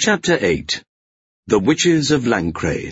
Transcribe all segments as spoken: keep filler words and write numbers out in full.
Chapter eight. The Witches of Lancre.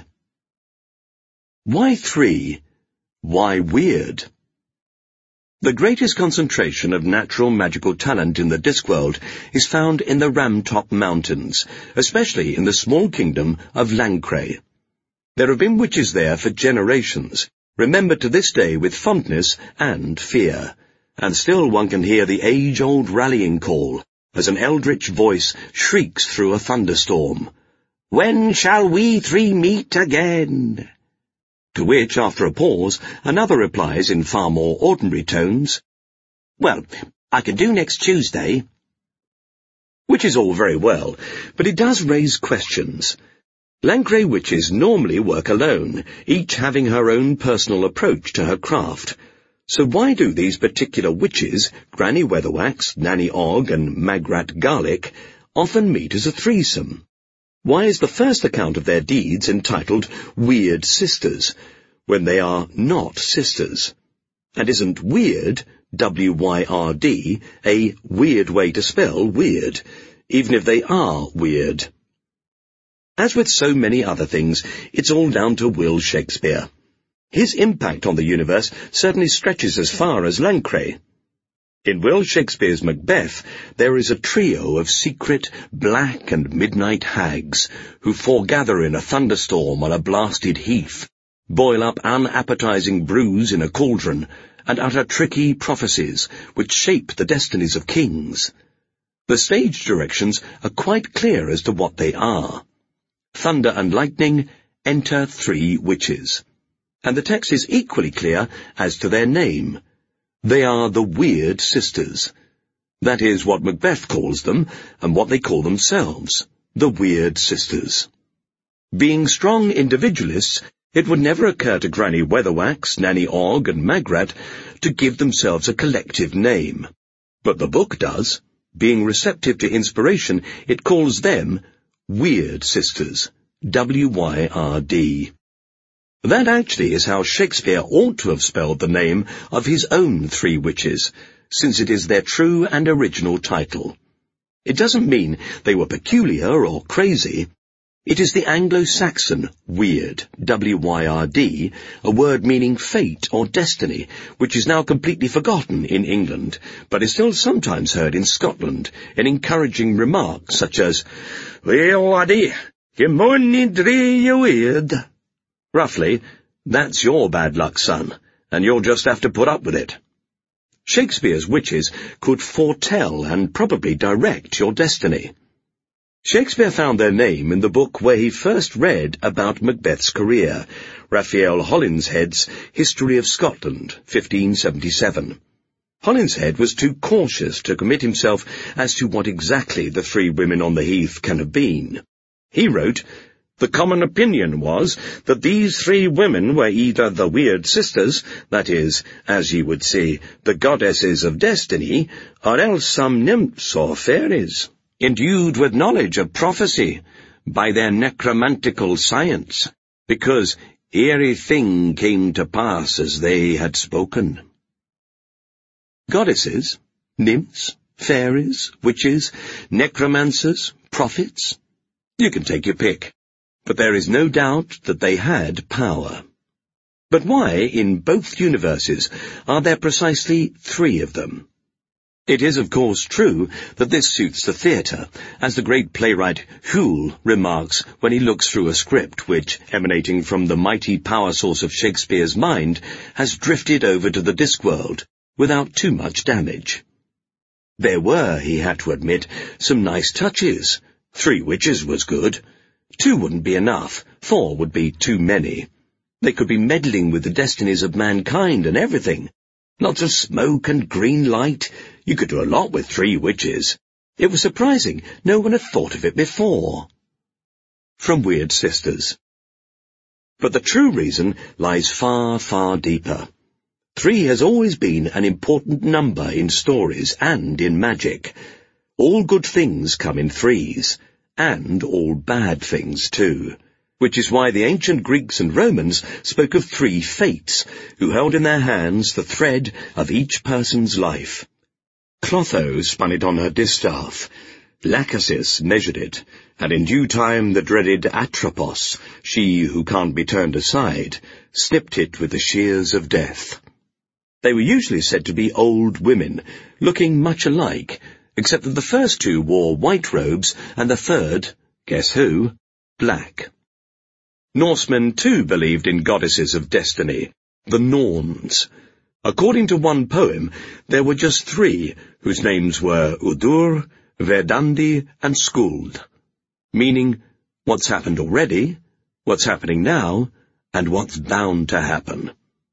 Why three? Why weird? The greatest concentration of natural magical talent in the Discworld is found in the Ramtop Mountains, especially in the small kingdom of Lancre. There have been witches there for generations, remembered to this day with fondness and fear, and still one can hear the age-old rallying call as an eldritch voice shrieks through a thunderstorm. "When shall we three meet again?" To which, after a pause, another replies in far more ordinary tones, "Well, I can do next Tuesday." Which is all very well, but it does raise questions. Lancre witches normally work alone, each having her own personal approach to her craft. So why do these particular witches, Granny Weatherwax, Nanny Ogg, and Magrat Garlic, often meet as a threesome? Why is the first account of their deeds entitled Weird Sisters, when they are not sisters? And isn't weird, W Y R D, a weird way to spell weird, even if they are weird? As with so many other things, it's all down to Will Shakespeare. His impact on the universe certainly stretches as far as Lancre. In Will Shakespeare's Macbeth, there is a trio of secret, black and midnight hags who foregather in a thunderstorm on a blasted heath, boil up unappetizing brews in a cauldron, and utter tricky prophecies which shape the destinies of kings. The stage directions are quite clear as to what they are. Thunder and lightning enter three witches. And the text is equally clear as to their name. They are the Weird Sisters. That is what Macbeth calls them, and what they call themselves, the Weird Sisters. Being strong individualists, it would never occur to Granny Weatherwax, Nanny Ogg, and Magrat to give themselves a collective name. But the book does. Being receptive to inspiration, it calls them Weird Sisters, W Y R D. That actually is how Shakespeare ought to have spelled the name of his own three witches, since it is their true and original title. It doesn't mean they were peculiar or crazy. It is the Anglo-Saxon weird, W Y R D, a word meaning fate or destiny, which is now completely forgotten in England, but is still sometimes heard in Scotland, in encouraging remarks such as, "Well, laddie, you maunny dree your weird." Roughly, that's your bad luck, son, and you'll just have to put up with it. Shakespeare's witches could foretell and probably direct your destiny. Shakespeare found their name in the book where he first read about Macbeth's career, Raphael Holinshead's History of Scotland, fifteen seventy-seven. Holinshead was too cautious to commit himself as to what exactly the three women on the heath can have been. He wrote, "The common opinion was that these three women were either the Weird Sisters, that is, as ye would say, the goddesses of destiny, or else some nymphs or fairies, endued with knowledge of prophecy by their necromantical science, because every thing came to pass as they had spoken." Goddesses, nymphs, fairies, witches, necromancers, prophets? You can take your pick. But there is no doubt that they had power. But why, in both universes, are there precisely three of them? It is, of course, true that this suits the theatre, as the great playwright Whewell remarks when he looks through a script which, emanating from the mighty power source of Shakespeare's mind, has drifted over to the Discworld without too much damage. There were, he had to admit, some nice touches. Three witches was good. Two wouldn't be enough. Four would be too many. They could be meddling with the destinies of mankind and everything. Lots of smoke and green light. You could do a lot with three witches. It was surprising no one had thought of it before. From Weird Sisters. But the true reason lies far, far deeper. Three has always been an important number in stories and in magic. All good things come in threes. And all bad things, too, which is why the ancient Greeks and Romans spoke of three fates, who held in their hands the thread of each person's life. Clotho spun it on her distaff, Lachesis measured it, and in due time the dreaded Atropos, she who can't be turned aside, snipped it with the shears of death. They were usually said to be old women, looking much alike, except that the first two wore white robes, and the third, guess who, black. Norsemen too believed in goddesses of destiny, the Norns. According to one poem, there were just three, whose names were Udur, Verdandi, and Skuld, meaning what's happened already, what's happening now, and what's bound to happen.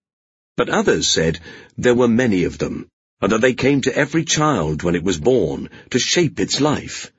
But others said there were many of them, and that they came to every child when it was born to shape its life.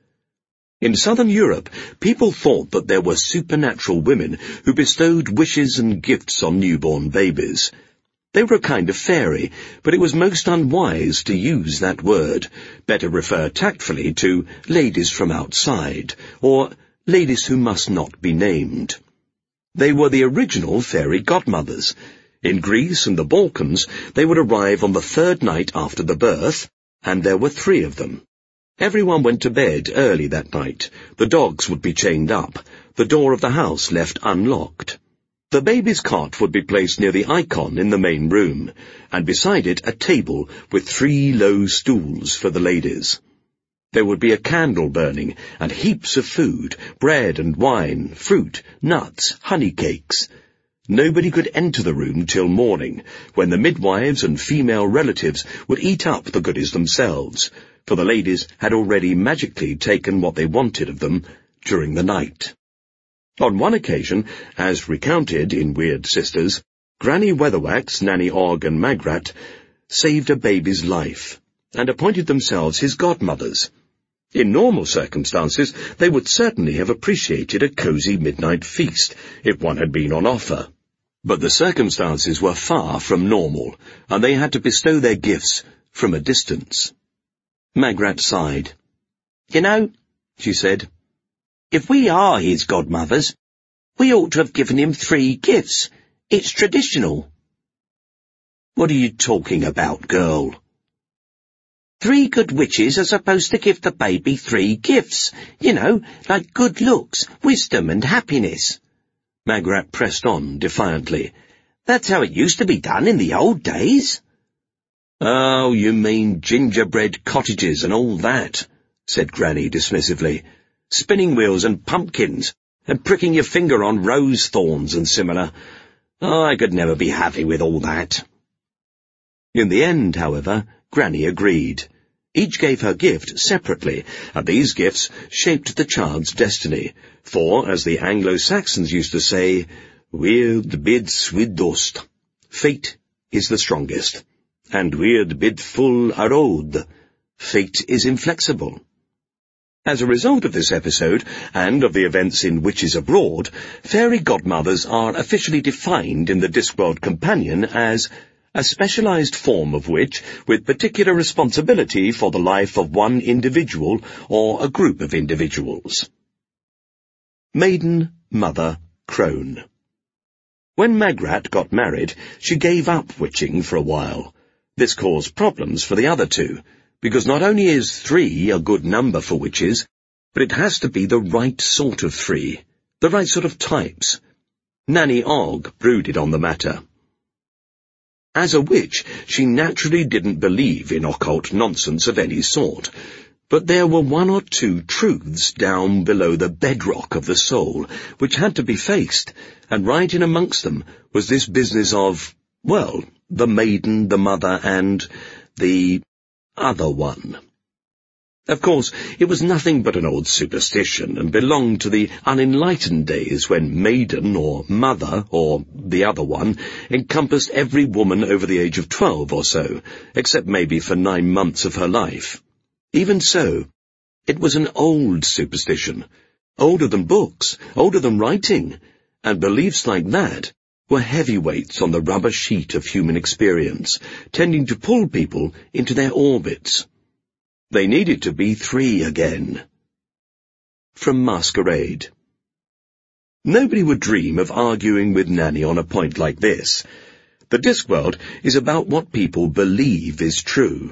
In southern Europe, people thought that there were supernatural women who bestowed wishes and gifts on newborn babies. They were a kind of fairy, but it was most unwise to use that word. Better refer tactfully to ladies from outside, or ladies who must not be named. They were the original fairy godmothers. In Greece and the Balkans, they would arrive on the third night after the birth, and there were three of them. Everyone went to bed early that night. The dogs would be chained up, the door of the house left unlocked. The baby's cot would be placed near the icon in the main room, and beside it a table with three low stools for the ladies. There would be a candle burning, and heaps of food, bread and wine, fruit, nuts, honey cakes. Nobody could enter the room till morning, when the midwives and female relatives would eat up the goodies themselves, for the ladies had already magically taken what they wanted of them during the night. On one occasion, as recounted in Weird Sisters, Granny Weatherwax, Nanny Og, and Magrat saved a baby's life, and appointed themselves his godmothers. In normal circumstances, they would certainly have appreciated a cosy midnight feast, if one had been on offer. But the circumstances were far from normal, and they had to bestow their gifts from a distance. Magrat sighed. "You know," she said, "if we are his godmothers, we ought to have given him three gifts. It's traditional." "What are you talking about, girl?" "Three good witches are supposed to give the baby three gifts, you know, like good looks, wisdom, and happiness." Magrat pressed on defiantly. "That's how it used to be done in the old days." "Oh, you mean gingerbread cottages and all that," said Granny dismissively. "Spinning wheels and pumpkins, and pricking your finger on rose thorns and similar. Oh, I could never be happy with all that." In the end, however, Granny agreed. Each gave her gift separately, and these gifts shaped the child's destiny, for, as the Anglo-Saxons used to say, "Weird bid swiddost," fate is the strongest, and weird bid full arod, fate is inflexible. As a result of this episode, and of the events in Witches Abroad, fairy godmothers are officially defined in the Discworld Companion as a specialized form of witch with particular responsibility for the life of one individual or a group of individuals. Maiden, Mother, Crone. When Magrat got married, she gave up witching for a while. This caused problems for the other two, because not only is three a good number for witches, but it has to be the right sort of three, the right sort of types. Nanny Og brooded on the matter. As a witch, she naturally didn't believe in occult nonsense of any sort, but there were one or two truths down below the bedrock of the soul which had to be faced, and right in amongst them was this business of, well, the maiden, the mother, and the other one. Of course, it was nothing but an old superstition, and belonged to the unenlightened days when maiden, or mother, or the other one, encompassed every woman over the age of twelve or so, except maybe for nine months of her life. Even so, it was an old superstition, older than books, older than writing, and beliefs like that were heavyweights on the rubber sheet of human experience, tending to pull people into their orbits. They needed to be three again. From Masquerade. Nobody would dream of arguing with Nanny on a point like this. The Discworld is about what people believe is true,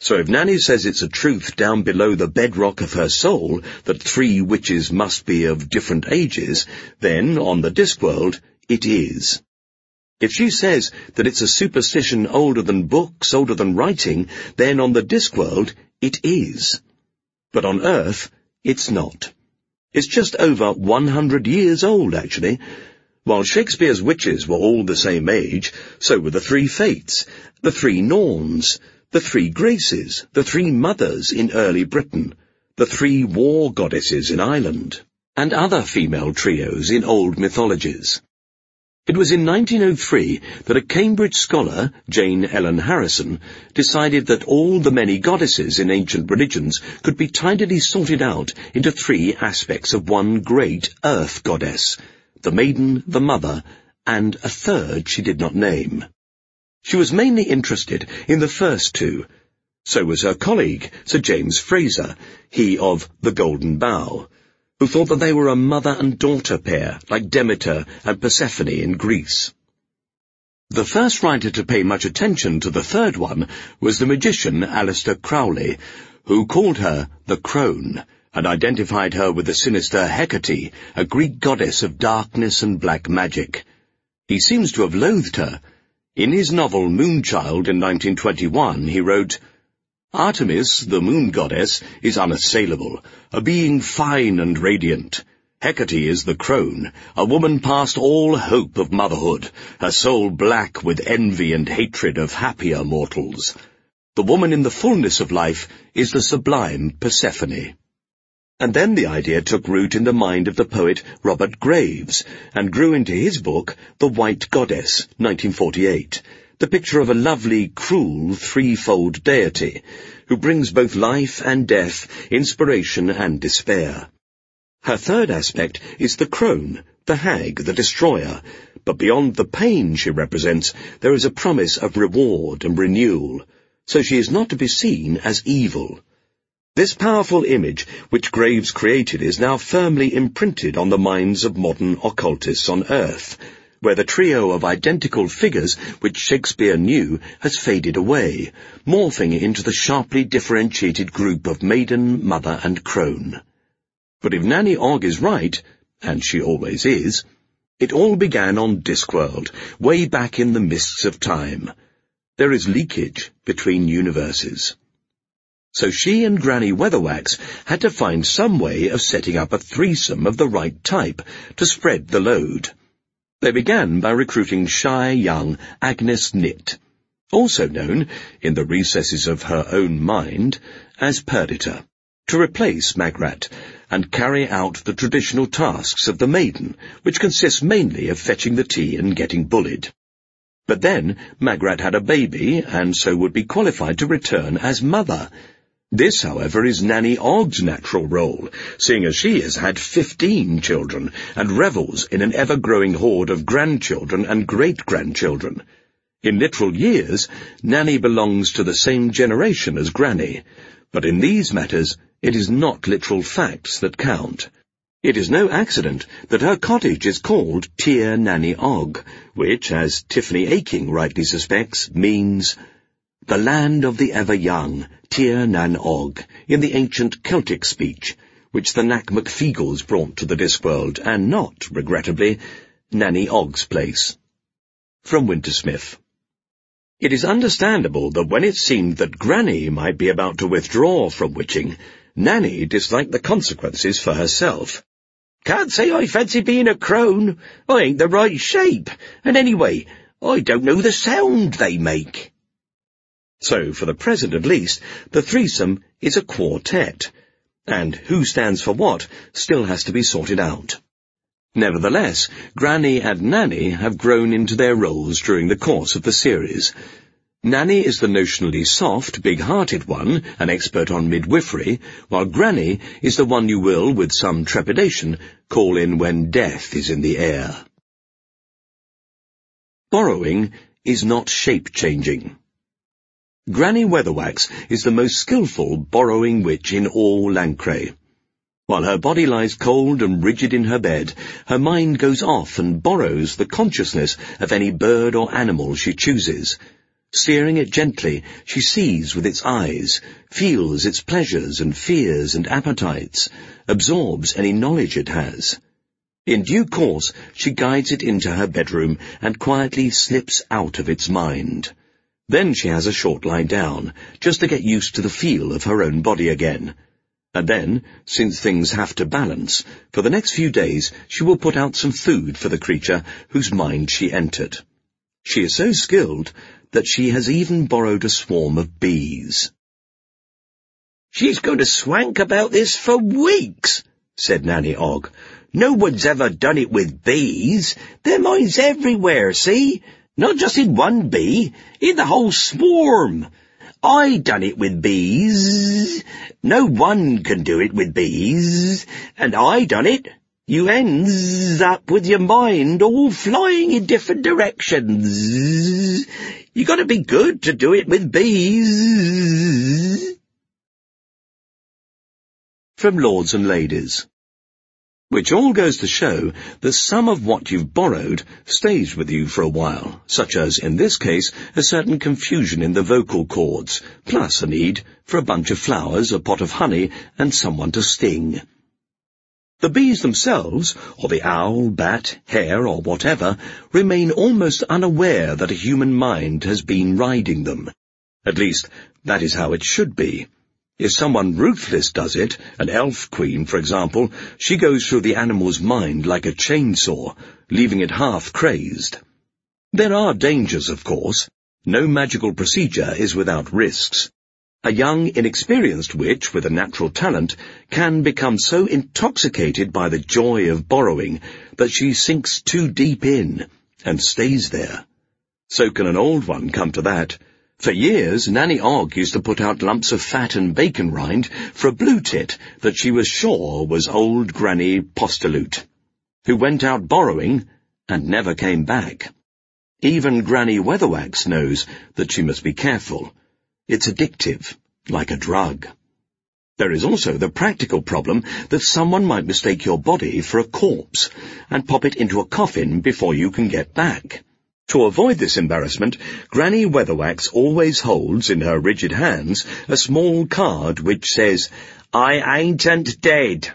So if Nanny says it's a truth down below the bedrock of her soul that three witches must be of different ages, then, on the Discworld, it is. If she says that it's a superstition older than books, older than writing, then on the Discworld, it is. But on Earth, it's not. It's just over one hundred years old, actually. While Shakespeare's witches were all the same age, so were the three Fates, the three Norns, the three Graces, the three Mothers in early Britain, the three war goddesses in Ireland, and other female trios in old mythologies. It was in nineteen oh three that a Cambridge scholar, Jane Ellen Harrison, decided that all the many goddesses in ancient religions could be tidily sorted out into three aspects of one great earth goddess, the maiden, the mother, and a third she did not name. She was mainly interested in the first two. So was her colleague, Sir James Fraser, he of the Golden Bough, who thought that they were a mother and daughter pair, like Demeter and Persephone in Greece. The first writer to pay much attention to the third one was the magician Aleister Crowley, who called her the Crone, and identified her with the sinister Hecate, a Greek goddess of darkness and black magic. He seems to have loathed her. In his novel Moonchild in nineteen twenty-one, he wrote, "Artemis, the moon goddess, is unassailable, a being fine and radiant. Hecate is the crone, a woman past all hope of motherhood, her soul black with envy and hatred of happier mortals. The woman in the fullness of life is the sublime Persephone." And then the idea took root in the mind of the poet Robert Graves, and grew into his book The White Goddess, nineteen forty-eight, the picture of a lovely, cruel, threefold deity, who brings both life and death, inspiration and despair. Her third aspect is the crone, the hag, the destroyer, but beyond the pain she represents, there is a promise of reward and renewal, so she is not to be seen as evil. This powerful image which Graves created is now firmly imprinted on the minds of modern occultists on Earth, where the trio of identical figures which Shakespeare knew has faded away, morphing into the sharply differentiated group of maiden, mother, and crone. But if Nanny Ogg is right, and she always is, it all began on Discworld, way back in the mists of time. There is leakage between universes. So she and Granny Weatherwax had to find some way of setting up a threesome of the right type to spread the load. They began by recruiting shy young Agnes Nitt, also known, in the recesses of her own mind, as Perdita, to replace Magrat and carry out the traditional tasks of the maiden, which consists mainly of fetching the tea and getting bullied. But then Magrat had a baby, and so would be qualified to return as mother. This, however, is Nanny Ogg's natural role, seeing as she has had fifteen children and revels in an ever-growing horde of grandchildren and great-grandchildren. In literal years, Nanny belongs to the same generation as Granny, but in these matters it is not literal facts that count. It is no accident that her cottage is called Tir Nanny Ogg, which, as Tiffany Aching rightly suspects, means the land of the ever-young, Tir Nan Og, in the ancient Celtic speech, which the Knack McFeagles brought to the Discworld, and not, regrettably, Nanny Ogg's place. From Wintersmith. It is understandable that when it seemed that Granny might be about to withdraw from witching, Nanny disliked the consequences for herself. "Can't say I fancy being a crone. I ain't the right shape, and anyway, I don't know the sound they make." So, for the present at least, the threesome is a quartet, and who stands for what still has to be sorted out. Nevertheless, Granny and Nanny have grown into their roles during the course of the series. Nanny is the notionally soft, big-hearted one, an expert on midwifery, while Granny is the one you will, with some trepidation, call in when death is in the air. Borrowing is not shape-changing. Granny Weatherwax is the most skilful borrowing witch in all Lancre. While her body lies cold and rigid in her bed, her mind goes off and borrows the consciousness of any bird or animal she chooses. Steering it gently, she sees with its eyes, feels its pleasures and fears and appetites, absorbs any knowledge it has. In due course, she guides it into her bedroom and quietly slips out of its mind. Then she has a short lie down, just to get used to the feel of her own body again. And then, since things have to balance, for the next few days she will put out some food for the creature whose mind she entered. She is so skilled that she has even borrowed a swarm of bees. "She's going to swank about this for weeks," said Nanny Og. "No one's ever done it with bees. Their minds everywhere, see? Not just in one bee, in the whole swarm. I done it with bees. No one can do it with bees. And I done it. You ends up with your mind all flying in different directions. You gotta be good to do it with bees." From Lords and Ladies. Which all goes to show that some of what you've borrowed stays with you for a while, such as, in this case, a certain confusion in the vocal cords, plus a need for a bunch of flowers, a pot of honey, and someone to sting. The bees themselves, or the owl, bat, hare, or whatever, remain almost unaware that a human mind has been riding them. At least, that is how it should be. If someone ruthless does it, an elf queen, for example, she goes through the animal's mind like a chainsaw, leaving it half-crazed. There are dangers, of course. No magical procedure is without risks. A young, inexperienced witch with a natural talent can become so intoxicated by the joy of borrowing that she sinks too deep in and stays there. So can an old one come to that. For years, Nanny Og used to put out lumps of fat and bacon rind for a blue tit that she was sure was old Granny Postaloot, who went out borrowing and never came back. Even Granny Weatherwax knows that she must be careful. It's addictive, like a drug. There is also the practical problem that someone might mistake your body for a corpse and pop it into a coffin before you can get back. To avoid this embarrassment, Granny Weatherwax always holds in her rigid hands a small card which says, "I ain't dead."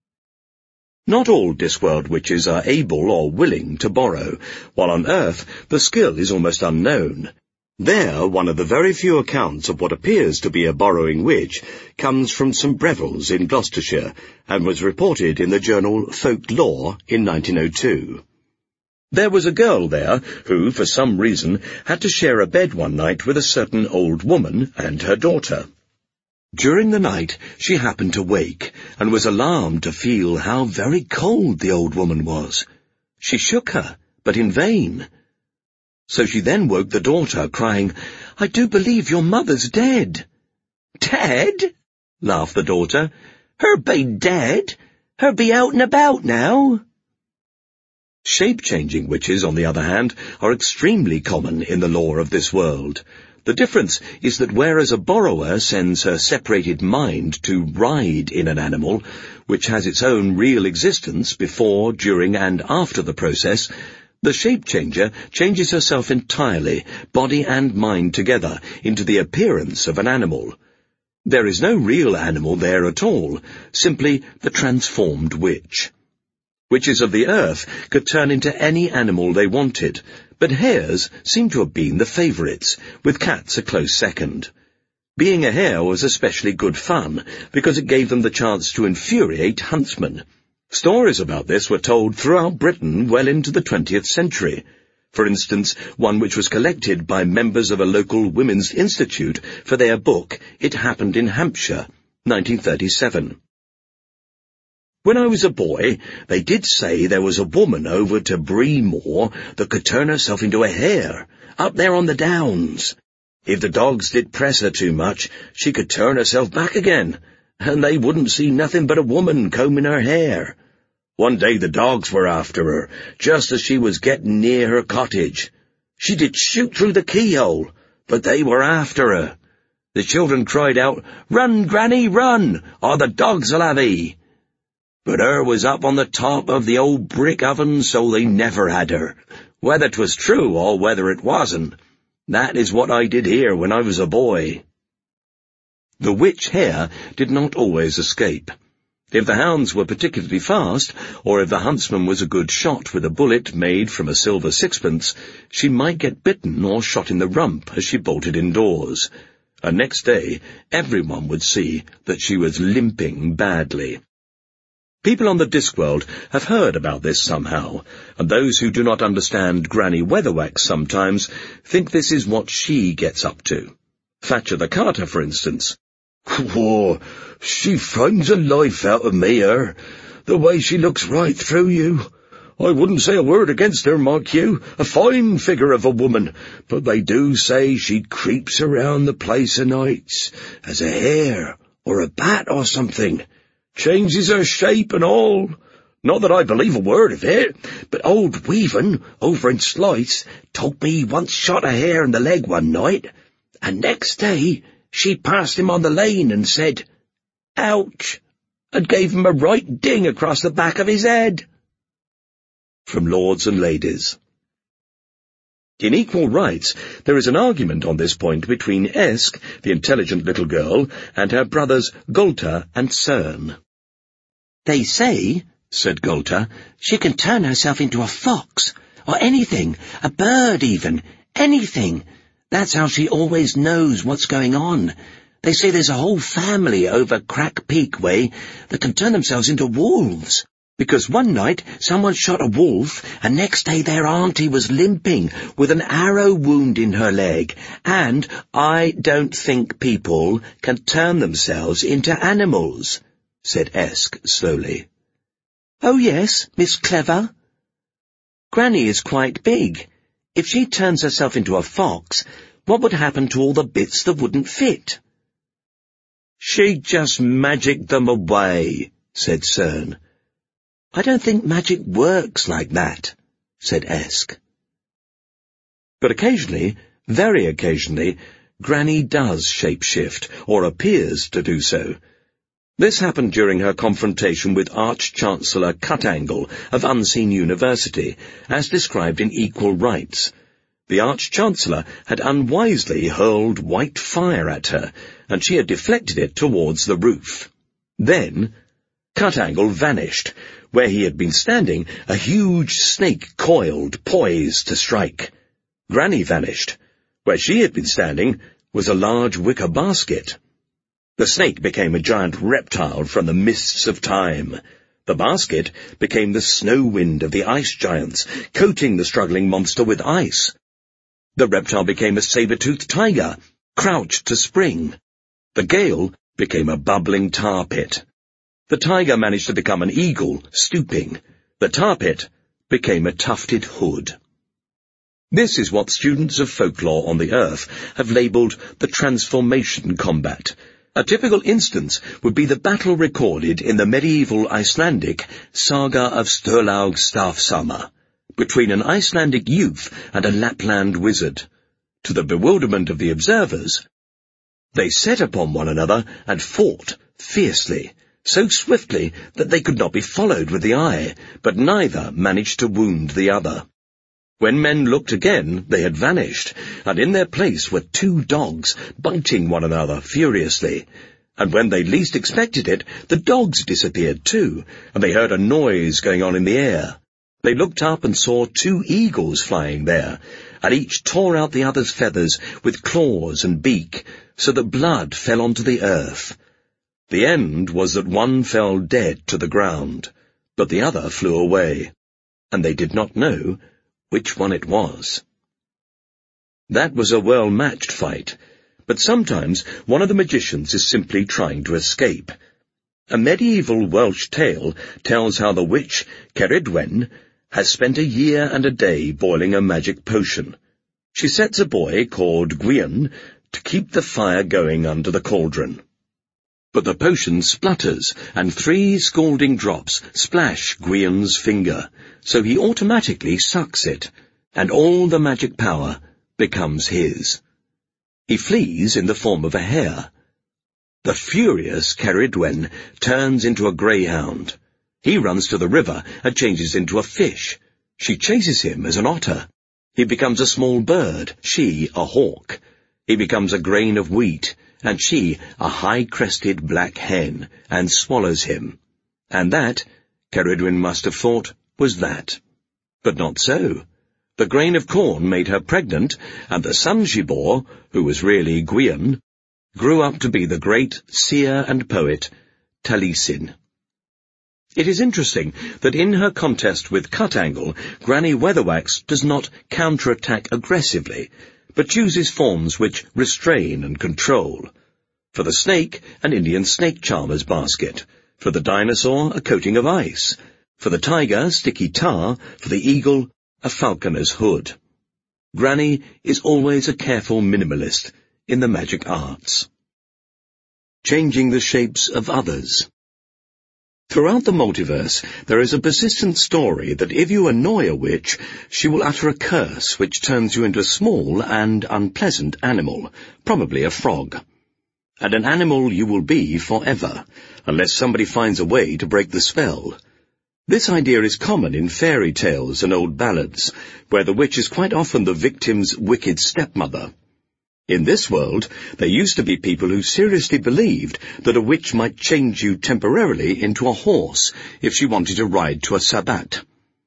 Not all Discworld witches are able or willing to borrow, while on Earth the skill is almost unknown. There, one of the very few accounts of what appears to be a borrowing witch comes from Saint Breville's in Gloucestershire, and was reported in the journal Folk Lore in nineteen oh two. There was a girl there who, for some reason, had to share a bed one night with a certain old woman and her daughter. During the night, she happened to wake, and was alarmed to feel how very cold the old woman was. She shook her, but in vain. So she then woke the daughter, crying, "I do believe your mother's dead." "Dead?" laughed the daughter. "Her be dead? Her be out and about now?" Shape-changing witches, on the other hand, are extremely common in the lore of this world. The difference is that whereas a borrower sends her separated mind to ride in an animal, which has its own real existence before, during, and after the process, the shape-changer changes herself entirely, body and mind together, into the appearance of an animal. There is no real animal there at all, simply the transformed witch. Witches of the earth could turn into any animal they wanted, but hares seem to have been the favourites, with cats a close second. Being a hare was especially good fun, because it gave them the chance to infuriate huntsmen. Stories about this were told throughout Britain well into the twentieth century. For instance, one which was collected by members of a local women's institute for their book, It Happened in Hampshire, nineteen thirty-seven. When I was a boy, they did say there was a woman over to Breamore that could turn herself into a hare, up there on the downs. If the dogs did press her too much, she could turn herself back again, and they wouldn't see nothing but a woman combing her hair. One day the dogs were after her, just as she was getting near her cottage. She did shoot through the keyhole, but they were after her. The children cried out, "Run, Granny, run, or the dogs'll have 'ee." But her was up on the top of the old brick oven, so they never had her, whether 'twas true or whether it wasn't. That is what I did here when I was a boy." The witch hare did not always escape. If the hounds were particularly fast, or if the huntsman was a good shot with a bullet made from a silver sixpence, she might get bitten or shot in the rump as she bolted indoors. And next day, everyone would see that she was limping badly. People on the Discworld have heard about this somehow, and those who do not understand Granny Weatherwax sometimes think this is what she gets up to. Thatcher the Carter, for instance. "Whoa, she frightens the life out of me, her. The way she looks right through you. I wouldn't say a word against her, mark you, a fine figure of a woman, but they do say she creeps around the place o' nights, as a hare or a bat or something. Changes her shape and all. Not that I believe a word of it, but old Weaven, over in Slice, told me he once shot a hare in the leg one night, and next day she passed him on the lane and said, 'Ouch,' and gave him a right ding across the back of his head." From Lords and Ladies. In Equal Rights, there is an argument on this point between Esk, the intelligent little girl, and her brothers Golta and Cern. "They say," said Golta, "she can turn herself into a fox, or anything, a bird even, anything. That's how she always knows what's going on. They say there's a whole family over Crack Peak way that can turn themselves into wolves, because one night someone shot a wolf, and next day their auntie was limping with an arrow wound in her leg, and I don't think people can turn themselves into animals," said Esk slowly. "Oh yes, Miss Clever. Granny is quite big. If she turns herself into a fox, what would happen to all the bits that wouldn't fit?" "She just magicked them away," said Cern. "I don't think magic works like that," said Esk. But occasionally, very occasionally, Granny does shape-shift, or appears to do so. This happened during her confrontation with Arch-Chancellor Cutangle of Unseen University, as described in Equal Rights. The Arch-Chancellor had unwisely hurled white fire at her, and she had deflected it towards the roof. Then Cutangle vanished. Where he had been standing, a huge snake coiled, poised to strike. Granny vanished. Where she had been standing was a large wicker basket. The snake became a giant reptile from the mists of time. The basket became the snow wind of the ice giants, coating the struggling monster with ice. The reptile became a saber-toothed tiger, crouched to spring. The gale became a bubbling tar pit. The tiger managed to become an eagle, stooping. The tar pit became a tufted hood. This is what students of folklore on the earth have labelled the transformation combat. A typical instance would be the battle recorded in the medieval Icelandic Saga of Sturlaug Staffsamr, between an Icelandic youth and a Lapland wizard. To the bewilderment of the observers, they set upon one another and fought fiercely, so swiftly that they could not be followed with the eye, but neither managed to wound the other. When men looked again, they had vanished, and in their place were two dogs biting one another furiously. And when they least expected it, the dogs disappeared too, and they heard a noise going on in the air. They looked up and saw two eagles flying there, and each tore out the other's feathers with claws and beak, so that blood fell onto the earth. The end was that one fell dead to the ground, but the other flew away, and they did not know which one it was. That was a well-matched fight, but sometimes one of the magicians is simply trying to escape. A medieval Welsh tale tells how the witch Ceridwen has spent a year and a day boiling a magic potion. She sets a boy called Gwion to keep the fire going under the cauldron. But the potion splutters, and three scalding drops splash Gwion's finger, so he automatically sucks it, and all the magic power becomes his. He flees in the form of a hare. The furious Ceridwen turns into a greyhound. He runs to the river and changes into a fish. She chases him as an otter. He becomes a small bird, she a hawk. He becomes a grain of wheat, and she a high-crested black hen, and swallows him. And that, Ceridwen must have thought, was that. But not so. The grain of corn made her pregnant, and the son she bore, who was really Gwion, grew up to be the great seer and poet, Taliesin. It is interesting that in her contest with Cut-Angle, Granny Weatherwax does not counterattack aggressively, but chooses forms which restrain and control. For the snake, an Indian snake charmer's basket. For the dinosaur, a coating of ice. For the tiger, sticky tar. For the eagle, a falconer's hood. Granny is always a careful minimalist in the magic arts. Changing the shapes of others. Throughout the multiverse, there is a persistent story that if you annoy a witch, she will utter a curse which turns you into a small and unpleasant animal, probably a frog. And an animal you will be forever, unless somebody finds a way to break the spell. This idea is common in fairy tales and old ballads, where the witch is quite often the victim's wicked stepmother. In this world, there used to be people who seriously believed that a witch might change you temporarily into a horse if she wanted to ride to a sabbat.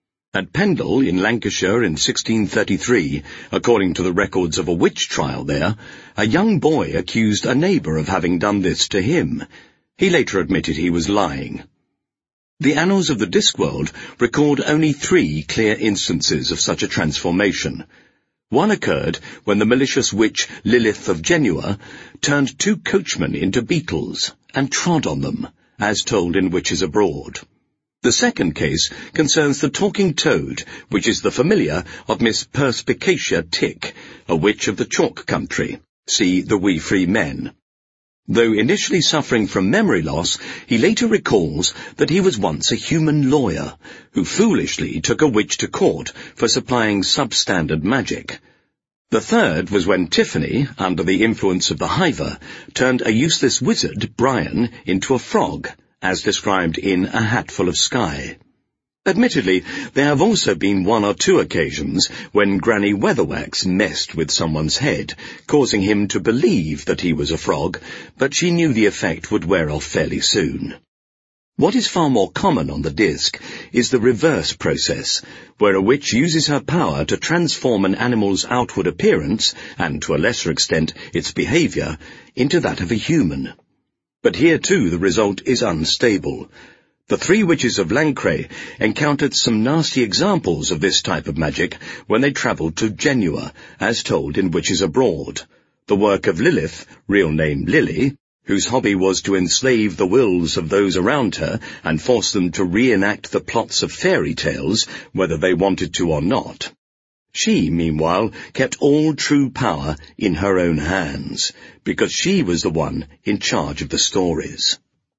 At Pendle, in Lancashire in sixteen thirty-three, according to the records of a witch trial there, a young boy accused a neighbour of having done this to him. He later admitted he was lying. The annals of the Discworld record only three clear instances of such a transformation. One occurred when the malicious witch Lilith of Genua turned two coachmen into beetles and trod on them, as told in Witches Abroad. The second case concerns the talking toad, which is the familiar of Miss Perspicacia Tick, a witch of the Chalk Country. See The Wee Free Men. Though initially suffering from memory loss, he later recalls that he was once a human lawyer, who foolishly took a witch to court for supplying substandard magic. The third was when Tiffany, under the influence of the Hiver, turned a useless wizard, Brian, into a frog, as described in A Hatful of Sky. Admittedly, there have also been one or two occasions when Granny Weatherwax messed with someone's head, causing him to believe that he was a frog, but she knew the effect would wear off fairly soon. What is far more common on the disc is the reverse process, where a witch uses her power to transform an animal's outward appearance, and to a lesser extent its behaviour, into that of a human. But here too the result is unstable. The three witches of Lancre encountered some nasty examples of this type of magic when they travelled to Genua, as told in Witches Abroad, the work of Lilith, real name Lily, whose hobby was to enslave the wills of those around her and force them to reenact the plots of fairy tales, whether they wanted to or not. She, meanwhile, kept all true power in her own hands, because she was the one in charge of the stories.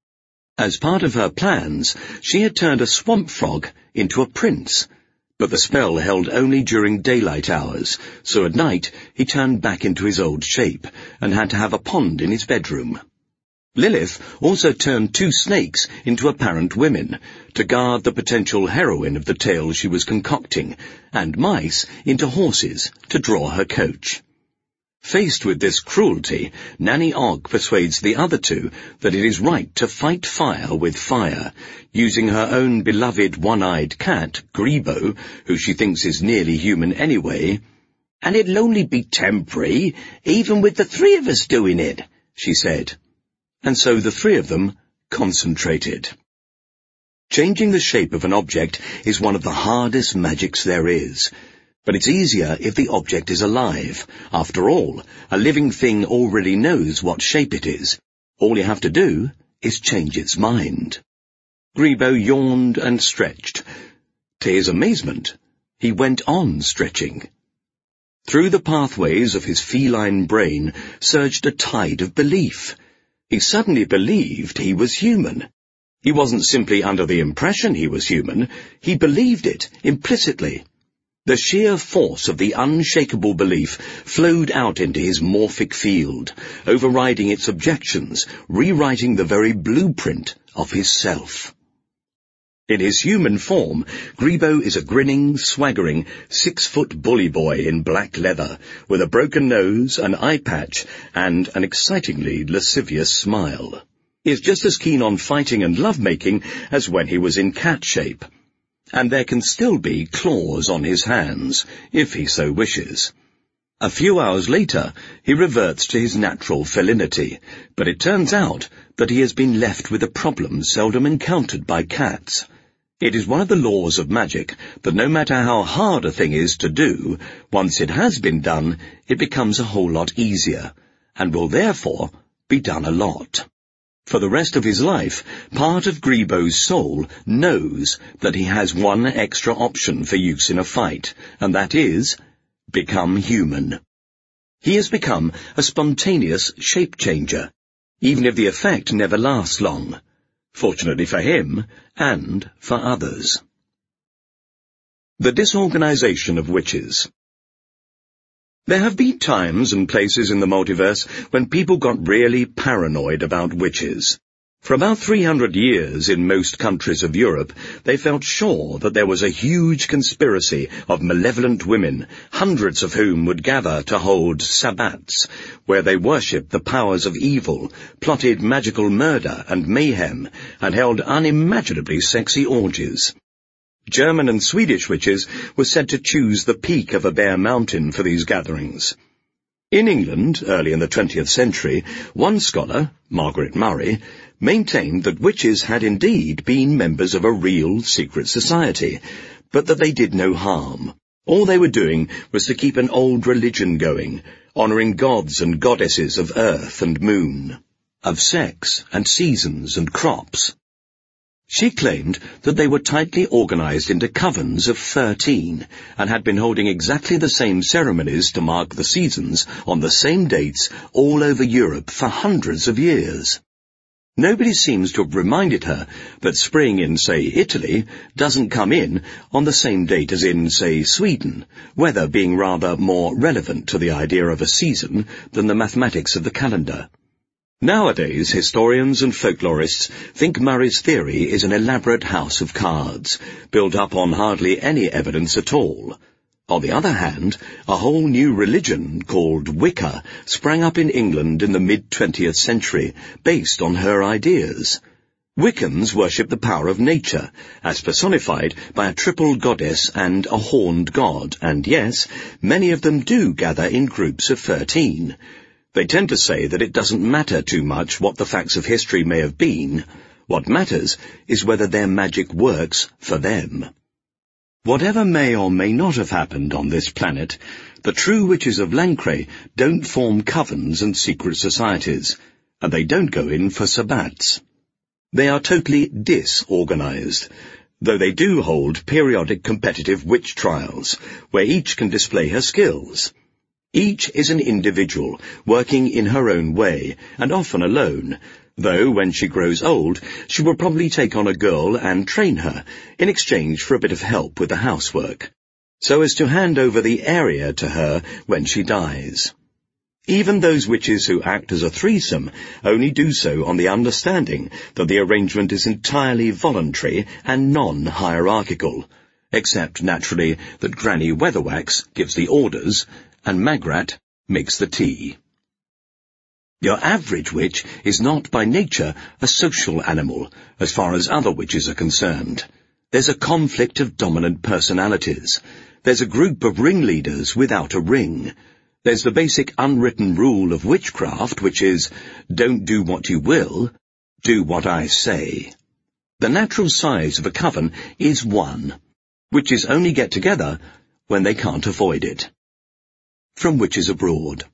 As part of her plans, she had turned a swamp frog into a prince, but the spell held only during daylight hours, so at night he turned back into his old shape, and had to have a pond in his bedroom. Lilith also turned two snakes into apparent women, to guard the potential heroine of the tale she was concocting, and mice into horses to draw her coach. Faced with this cruelty, Nanny Ogg persuades the other two that it is right to fight fire with fire, using her own beloved one-eyed cat, Grebo, who she thinks is nearly human anyway. "And it'll only be temporary, even with the three of us doing it," she said. And so the three of them concentrated. Changing the shape of an object is one of the hardest magics there is. But it's easier if the object is alive. After all, a living thing already knows what shape it is. All you have to do is change its mind. Grebo yawned and stretched. To his amazement, he went on stretching. Through the pathways of his feline brain surged a tide of belief. He suddenly believed he was human. He wasn't simply under the impression he was human, he believed it implicitly. The sheer force of the unshakable belief flowed out into his morphic field, overriding its objections, rewriting the very blueprint of his self. In his human form, Grebo is a grinning, swaggering, six-foot bully boy in black leather, with a broken nose, an eye patch, and an excitingly lascivious smile. He is just as keen on fighting and love-making as when he was in cat shape. And there can still be claws on his hands, if he so wishes. A few hours later, he reverts to his natural felinity, but it turns out that he has been left with a problem seldom encountered by cats. It is one of the laws of magic that no matter how hard a thing is to do, once it has been done, it becomes a whole lot easier, and will therefore be done a lot. For the rest of his life, part of Grebo's soul knows that he has one extra option for use in a fight, and that is, become human. He has become a spontaneous shape-changer, even if the effect never lasts long, fortunately for him and for others. The disorganization of witches. There have been times and places in the multiverse when people got really paranoid about witches. For about three hundred years in most countries of Europe, they felt sure that there was a huge conspiracy of malevolent women, hundreds of whom would gather to hold sabbats, where they worshipped the powers of evil, plotted magical murder and mayhem, and held unimaginably sexy orgies. German and Swedish witches were said to choose the peak of a bare mountain for these gatherings. In England, early in the twentieth century, one scholar, Margaret Murray, maintained that witches had indeed been members of a real secret society, but that they did no harm. All they were doing was to keep an old religion going, honouring gods and goddesses of earth and moon, of sex and seasons and crops. She claimed that they were tightly organised into covens of thirteen, and had been holding exactly the same ceremonies to mark the seasons on the same dates all over Europe for hundreds of years. Nobody seems to have reminded her that spring in, say, Italy doesn't come in on the same date as in, say, Sweden, weather being rather more relevant to the idea of a season than the mathematics of the calendar. Nowadays, historians and folklorists think Murray's theory is an elaborate house of cards, built up on hardly any evidence at all. On the other hand, a whole new religion called Wicca sprang up in England in the mid-twentieth century, based on her ideas. Wiccans worship the power of nature, as personified by a triple goddess and a horned god, and yes, many of them do gather in groups of thirteen. They tend to say that it doesn't matter too much what the facts of history may have been. What matters is whether their magic works for them. Whatever may or may not have happened on this planet, the true witches of Lancre don't form covens and secret societies, and they don't go in for sabbats. They are totally disorganized, though they do hold periodic competitive witch trials, where each can display her skills. Each is an individual, working in her own way, and often alone, though when she grows old, she will probably take on a girl and train her, in exchange for a bit of help with the housework, so as to hand over the area to her when she dies. Even those witches who act as a threesome only do so on the understanding that the arrangement is entirely voluntary and non-hierarchical, except, naturally, that Granny Weatherwax gives the orders, and Magrat makes the tea. Your average witch is not by nature a social animal, as far as other witches are concerned. There's a conflict of dominant personalities. There's a group of ringleaders without a ring. There's the basic unwritten rule of witchcraft, which is, don't do what you will, do what I say. The natural size of a coven is one. Witches only get together when they can't avoid it. From Witches Abroad.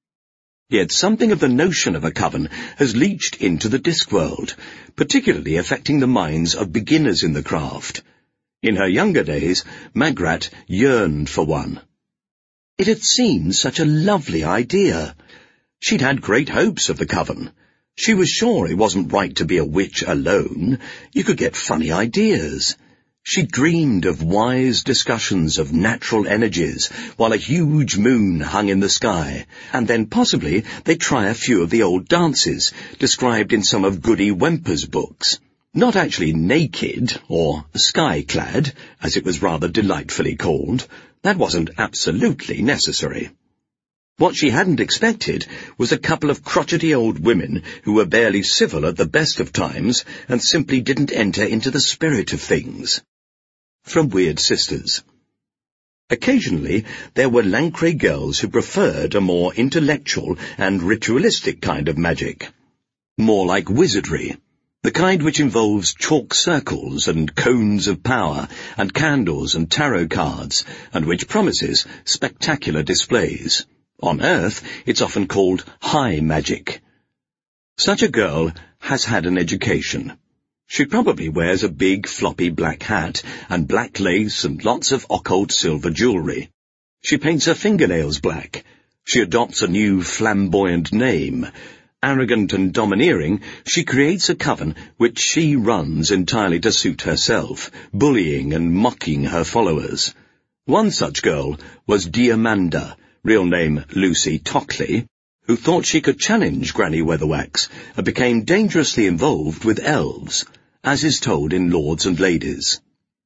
Yet something of the notion of a coven has leached into the Discworld, particularly affecting the minds of beginners in the craft. In her younger days, Magrat yearned for one. It had seemed such a lovely idea. She'd had great hopes of the coven. She was sure it wasn't right to be a witch alone. You could get funny ideas. She dreamed of wise discussions of natural energies while a huge moon hung in the sky, and then possibly they'd try a few of the old dances described in some of Goody Wemper's books. Not actually naked, or sky-clad, as it was rather delightfully called. That wasn't absolutely necessary. What she hadn't expected was a couple of crotchety old women who were barely civil at the best of times and simply didn't enter into the spirit of things. From Weird Sisters. Occasionally, there were Lancre girls who preferred a more intellectual and ritualistic kind of magic. More like wizardry. The kind which involves chalk circles and cones of power and candles and tarot cards, and which promises spectacular displays. On Earth, it's often called high magic. Such a girl has had an education. She probably wears a big floppy black hat and black lace and lots of occult silver jewellery. She paints her fingernails black. She adopts a new flamboyant name. Arrogant and domineering, she creates a coven which she runs entirely to suit herself, bullying and mocking her followers. One such girl was Diamanda, real name Lucy Tockley, who thought she could challenge Granny Weatherwax and became dangerously involved with elves, as is told in Lords and Ladies.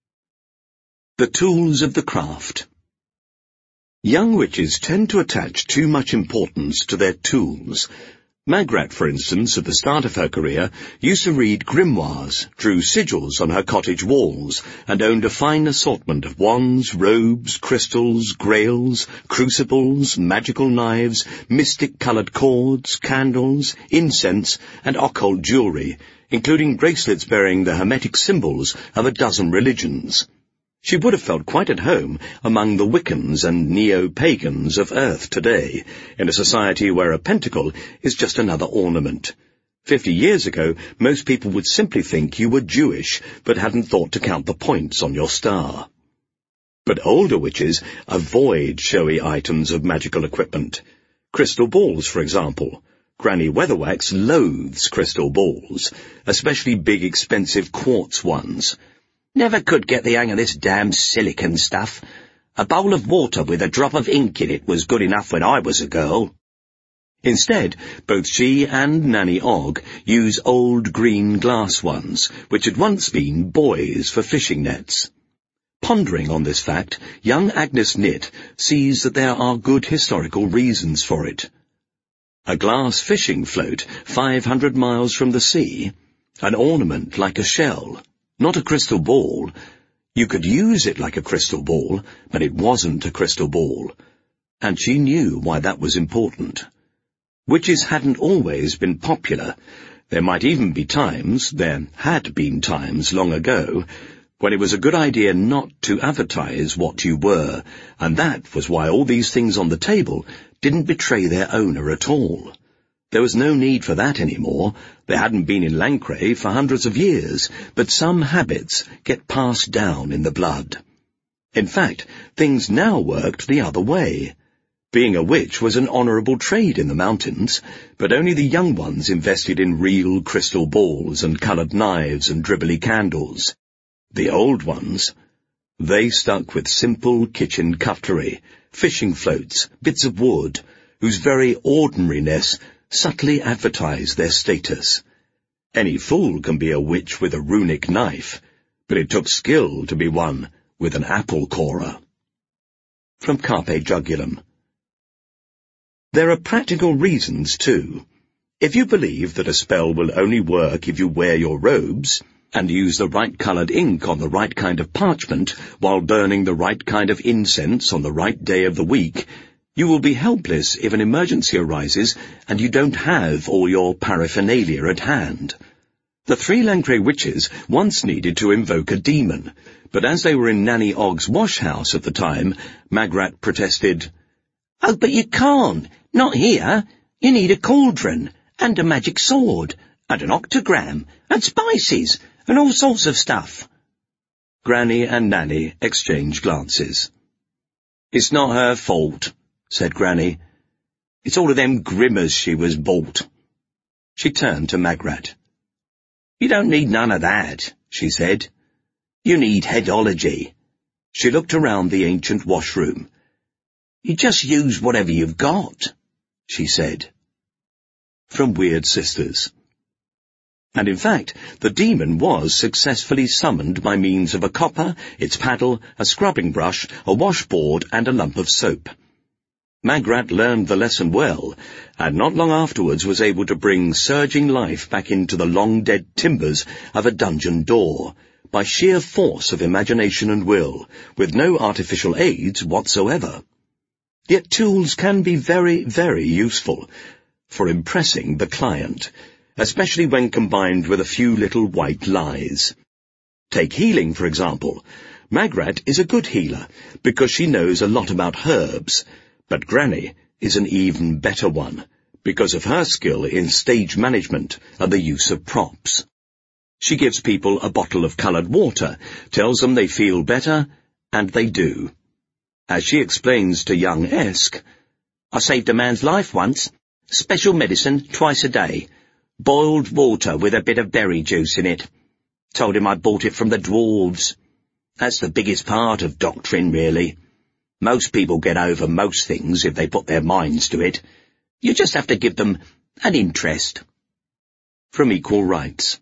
The Tools of the Craft. Young witches tend to attach too much importance to their tools. Magrat, for instance, at the start of her career, used to read grimoires, drew sigils on her cottage walls, and owned a fine assortment of wands, robes, crystals, grails, crucibles, magical knives, mystic-coloured cords, candles, incense, and occult jewellery, including bracelets bearing the hermetic symbols of a dozen religions. She would have felt quite at home among the Wiccans and neo-pagans of Earth today, in a society where a pentacle is just another ornament. Fifty years ago, most people would simply think you were Jewish, but hadn't thought to count the points on your star. But older witches avoid showy items of magical equipment. Crystal balls, for example. Granny Weatherwax loathes crystal balls, especially big expensive quartz ones. Never could get the hang of this damn silicon stuff. A bowl of water with a drop of ink in it was good enough when I was a girl. Instead, both she and Nanny Ogg use old green glass ones, which had once been buoys for fishing nets. Pondering on this fact, young Agnes Nitt sees that there are good historical reasons for it. A glass fishing float five hundred miles from the sea, an ornament like a shell. Not a crystal ball. You could use it like a crystal ball, but it wasn't a crystal ball. And she knew why that was important. Witches hadn't always been popular. There might even be times, there had been times long ago, when it was a good idea not to advertise what you were, and that was why all these things on the table didn't betray their owner at all. There was no need for that anymore. They hadn't been in Lancre for hundreds of years, but some habits get passed down in the blood. In fact, things now worked the other way. Being a witch was an honourable trade in the mountains, but only the young ones invested in real crystal balls and coloured knives and dribbly candles. The old ones, they stuck with simple kitchen cutlery, fishing floats, bits of wood, whose very ordinariness subtly advertise their status. Any fool can be a witch with a runic knife, but it took skill to be one with an apple corer. From Carpe Jugulum. There are practical reasons, too. If you believe that a spell will only work if you wear your robes, and use the right coloured ink on the right kind of parchment, while burning the right kind of incense on the right day of the week, you will be helpless if an emergency arises and you don't have all your paraphernalia at hand. The three Lancre witches once needed to invoke a demon, but as they were in Nanny Ogg's wash house at the time, Magrat protested, "Oh, but you can't. Not here. You need a cauldron, and a magic sword, and an octagram, and spices, and all sorts of stuff." Granny and Nanny exchanged glances. "It's not her fault," said Granny. "It's all of them grimmers she was bought." She turned to Magrat. "You don't need none of that," she said. "You need headology." She looked around the ancient washroom. "You just use whatever you've got," she said. From Weird Sisters. and in fact the demon was successfully summoned by means of a copper, its paddle, a scrubbing brush, a washboard, and a lump of soap. Magrat learned the lesson well, and not long afterwards was able to bring surging life back into the long-dead timbers of a dungeon door, by sheer force of imagination and will, with no artificial aids whatsoever. Yet tools can be very, very useful for impressing the client, especially when combined with a few little white lies. Take healing, for example. Magrat is a good healer, because she knows a lot about herbs, but Granny is an even better one, because of her skill in stage management and the use of props. She gives people a bottle of coloured water, tells them they feel better, and they do. As she explains to young Esk, "I saved a man's life once. Special medicine twice a day. Boiled water with a bit of berry juice in it. Told him I bought it from the dwarves. That's the biggest part of doctrine, really. Most people get over most things if they put their minds to it. You just have to give them an interest." From Equal Rights.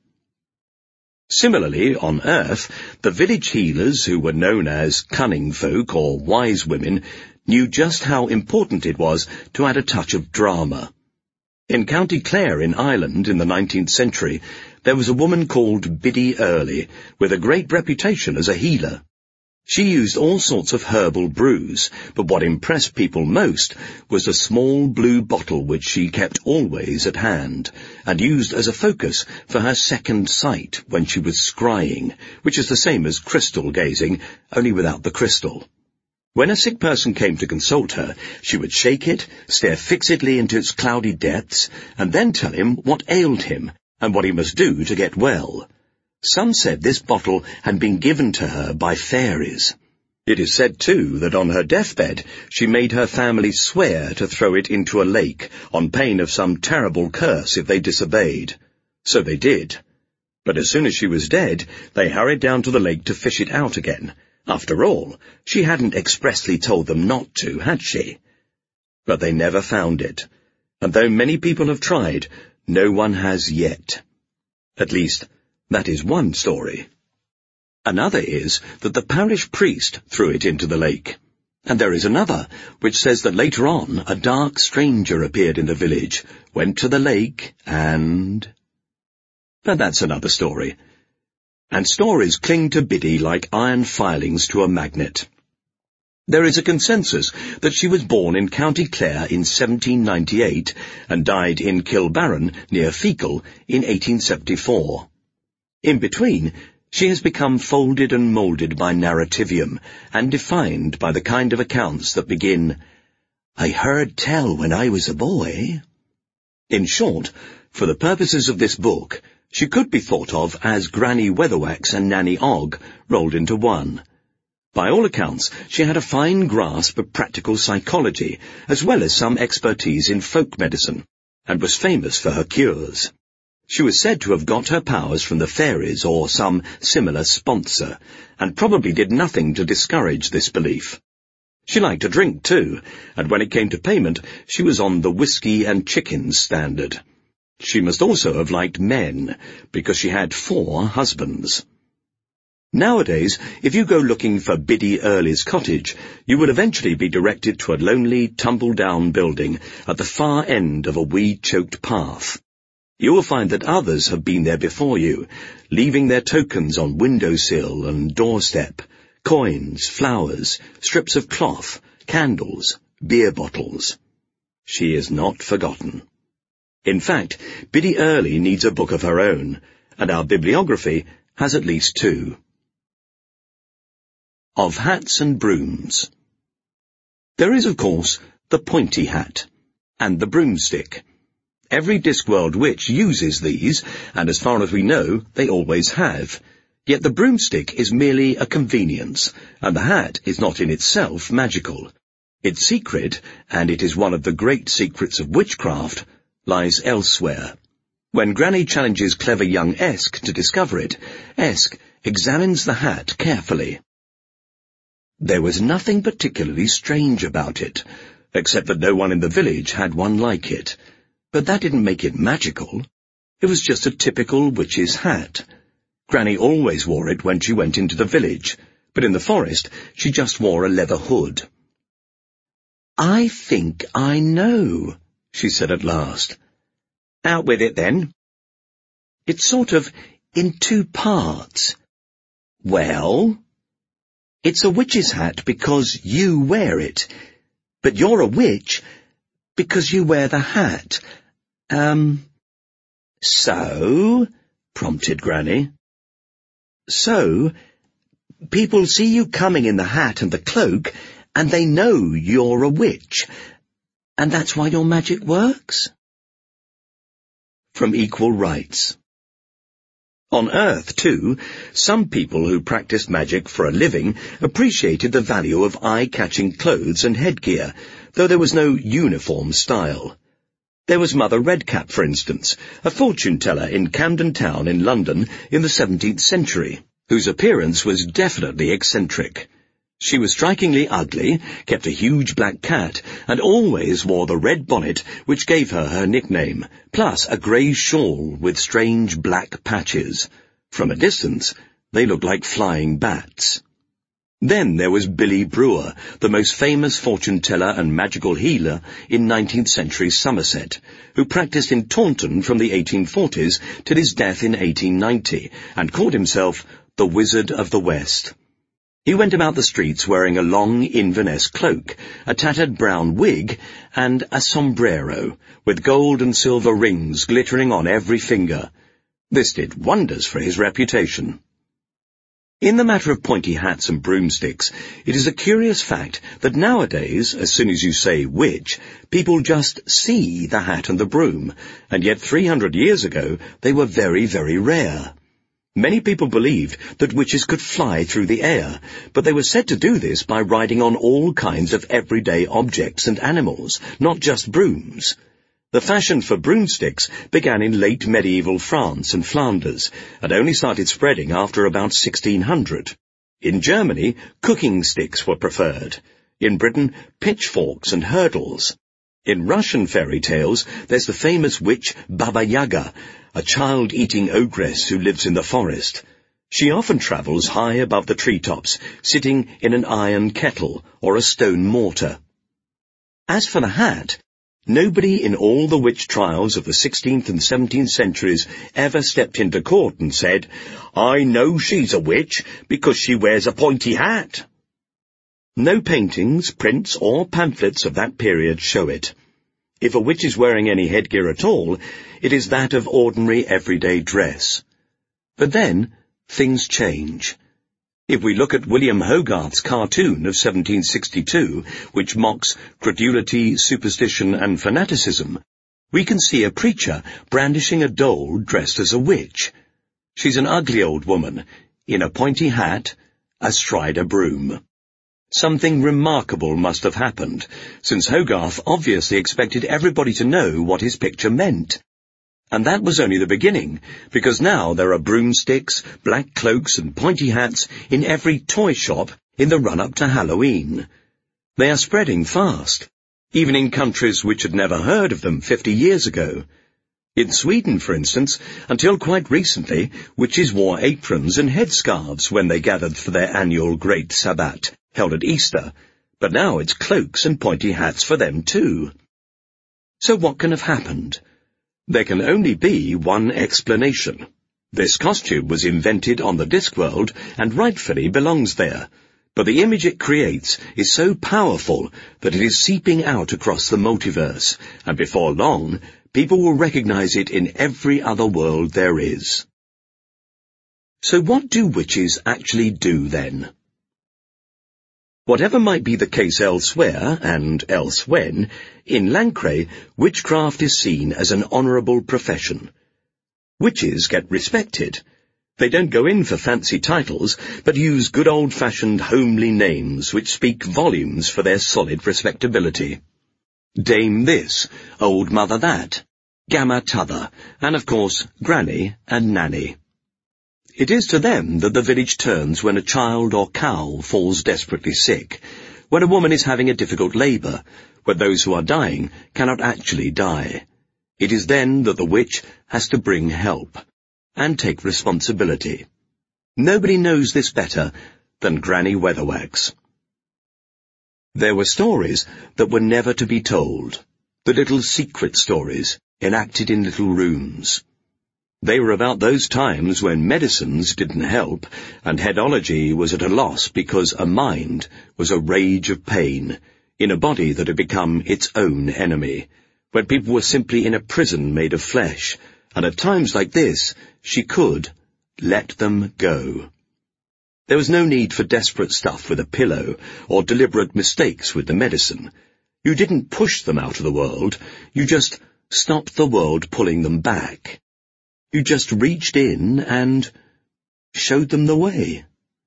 Similarly, on Earth, the village healers, who were known as cunning folk or wise women, knew just how important it was to add a touch of drama. In County Clare in Ireland in the nineteenth century, there was a woman called Biddy Early, with a great reputation as a healer. She used all sorts of herbal brews, but what impressed people most was a small blue bottle which she kept always at hand, and used as a focus for her second sight when she was scrying, which is the same as crystal gazing, only without the crystal. When a sick person came to consult her, she would shake it, stare fixedly into its cloudy depths, and then tell him what ailed him, and what he must do to get well. Some said this bottle had been given to her by fairies. It is said, too, that on her deathbed she made her family swear to throw it into a lake, on pain of some terrible curse if they disobeyed. So they did. But as soon as she was dead, they hurried down to the lake to fish it out again. After all, she hadn't expressly told them not to, had she? But they never found it, and though many people have tried, no one has yet. At least, that is one story. Another is that the parish priest threw it into the lake. And there is another, which says that later on a dark stranger appeared in the village, went to the lake, and... But that's another story. And stories cling to Biddy like iron filings to a magnet. There is a consensus that she was born in County Clare in seventeen ninety-eight and died in Kilbarron, near Feakle, in eighteen seventy-four. In between, she has become folded and moulded by narrativium, and defined by the kind of accounts that begin, "I heard tell when I was a boy." In short, for the purposes of this book, she could be thought of as Granny Weatherwax and Nanny Ogg rolled into one. By all accounts, she had a fine grasp of practical psychology, as well as some expertise in folk medicine, and was famous for her cures. She was said to have got her powers from the fairies or some similar sponsor, and probably did nothing to discourage this belief. She liked to drink, too, and when it came to payment, she was on the whiskey and chickens standard. She must also have liked men, because she had four husbands. Nowadays, if you go looking for Biddy Early's cottage, you will eventually be directed to a lonely, tumble-down building at the far end of a weed-choked path. You will find that others have been there before you, leaving their tokens on windowsill and doorstep, coins, flowers, strips of cloth, candles, beer bottles. She is not forgotten. In fact, Biddy Early needs a book of her own, and our bibliography has at least two. Of hats and brooms. There is, of course, the pointy hat, and the broomstick. Every Discworld witch uses these, and as far as we know, they always have. Yet the broomstick is merely a convenience, and the hat is not in itself magical. Its secret, and it is one of the great secrets of witchcraft, lies elsewhere. When Granny challenges clever young Esk to discover it, Esk examines the hat carefully. There was nothing particularly strange about it, except that no one in the village had one like it. But that didn't make it magical. It was just a typical witch's hat. Granny always wore it when she went into the village, but in the forest she just wore a leather hood. "I think I know," she said at last. "Out with it, then." "It's sort of in two parts." "Well?" "It's a witch's hat because you wear it, but you're a witch because you wear the hat. Um... So?" prompted Granny. "So, people see you coming in the hat and the cloak, and they know you're a witch. And that's why your magic works?" From Equal Rights. On Earth, too, some people who practiced magic for a living appreciated the value of eye-catching clothes and headgear, though there was no uniform style. There was Mother Redcap, for instance, a fortune-teller in Camden Town in London in the seventeenth century, whose appearance was definitely eccentric. She was strikingly ugly, kept a huge black cat, and always wore the red bonnet which gave her her nickname, plus a grey shawl with strange black patches. From a distance, they looked like flying bats. Then there was Billy Brewer, the most famous fortune-teller and magical healer in nineteenth century Somerset, who practiced in Taunton from the eighteen forties till his death in eighteen ninety, and called himself the Wizard of the West. He went about the streets wearing a long Inverness cloak, a tattered brown wig, and a sombrero, with gold and silver rings glittering on every finger. This did wonders for his reputation. In the matter of pointy hats and broomsticks, it is a curious fact that nowadays, as soon as you say witch, people just see the hat and the broom, and yet three hundred years ago they were very, very rare. Many people believed that witches could fly through the air, but they were said to do this by riding on all kinds of everyday objects and animals, not just brooms. The fashion for broomsticks began in late medieval France and Flanders, and only started spreading after about sixteen hundred. In Germany, cooking sticks were preferred. In Britain, pitchforks and hurdles. In Russian fairy tales, there's the famous witch Baba Yaga, a child-eating ogress who lives in the forest. She often travels high above the treetops, sitting in an iron kettle or a stone mortar. As for the hat, nobody in all the witch trials of the sixteenth and seventeenth centuries ever stepped into court and said, "I know she's a witch because she wears a pointy hat." No paintings, prints, or pamphlets of that period show it. If a witch is wearing any headgear at all, it is that of ordinary everyday dress. But then, things change. If we look at William Hogarth's cartoon of seventeen sixty-two, which mocks credulity, superstition, and fanaticism, we can see a preacher brandishing a doll dressed as a witch. She's an ugly old woman, in a pointy hat, astride a broom. Something remarkable must have happened, since Hogarth obviously expected everybody to know what his picture meant. And that was only the beginning, because now there are broomsticks, black cloaks and pointy hats in every toy shop in the run-up to Halloween. They are spreading fast, even in countries which had never heard of them fifty years ago. In Sweden, for instance, until quite recently, witches wore aprons and headscarves when they gathered for their annual Great Sabbat, held at Easter, but now it's cloaks and pointy hats for them too. So what can have happened? There can only be one explanation. This costume was invented on the Discworld and rightfully belongs there, but the image it creates is so powerful that it is seeping out across the multiverse, and before long, people will recognize it in every other world there is. So what do witches actually do then? Whatever might be the case elsewhere, and elsewhen, in Lancre, witchcraft is seen as an honourable profession. Witches get respected. They don't go in for fancy titles, but use good old-fashioned homely names which speak volumes for their solid respectability. Dame this, Old Mother that, Gamma t'other, and of course Granny and Nanny. It is to them that the village turns when a child or cow falls desperately sick, when a woman is having a difficult labour, when those who are dying cannot actually die. It is then that the witch has to bring help and take responsibility. Nobody knows this better than Granny Weatherwax. There were stories that were never to be told, the little secret stories enacted in little rooms. They were about those times when medicines didn't help and headology was at a loss because a mind was a rage of pain in a body that had become its own enemy, when people were simply in a prison made of flesh, and at times like this she could let them go. There was no need for desperate stuff with a pillow or deliberate mistakes with the medicine. You didn't push them out of the world, you just stopped the world pulling them back. You just reached in and showed them the way.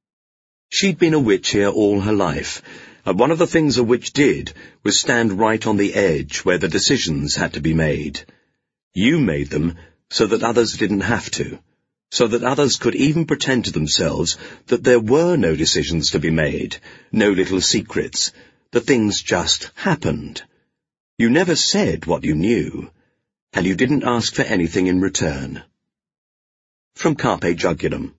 She'd been a witch here all her life, and one of the things a witch did was stand right on the edge where the decisions had to be made. You made them so that others didn't have to, so that others could even pretend to themselves that there were no decisions to be made, no little secrets, that things just happened. You never said what you knew, and you didn't ask for anything in return. From Carpe Jugulum.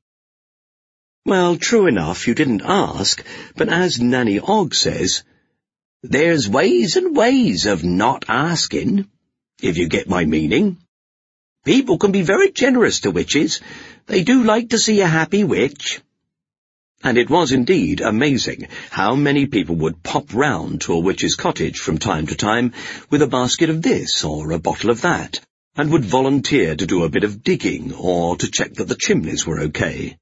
Well, true enough, you didn't ask, but as Nanny Ogg says, there's ways and ways of not asking, if you get my meaning. People can be very generous to witches. They do like to see a happy witch. And it was indeed amazing how many people would pop round to a witch's cottage from time to time with a basket of this or a bottle of that, and would volunteer to do a bit of digging or to check that the chimneys were okay.